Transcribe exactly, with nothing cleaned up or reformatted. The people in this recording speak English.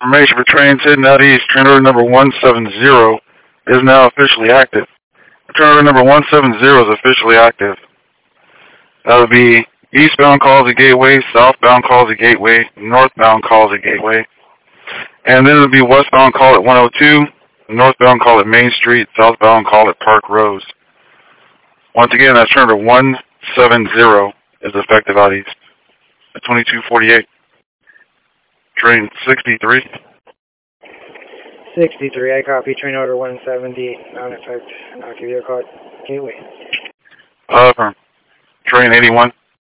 information for trains heading out east. Train order number one seven zero is now officially active. Train order number one seven zero is officially active. That would be eastbound calls at Gateway, southbound calls at Gateway, northbound calls at Gateway. And then it would be westbound call at one oh two, northbound call at Main Street, southbound call at Park Rose. Once again, that's train number one seven zero is effective out east at twenty-two forty-eight. Train sixty-three. sixty-three, I copy. Train order one seventy, on effect. I'll give you a call at Gateway. Uh, from train eighty-one.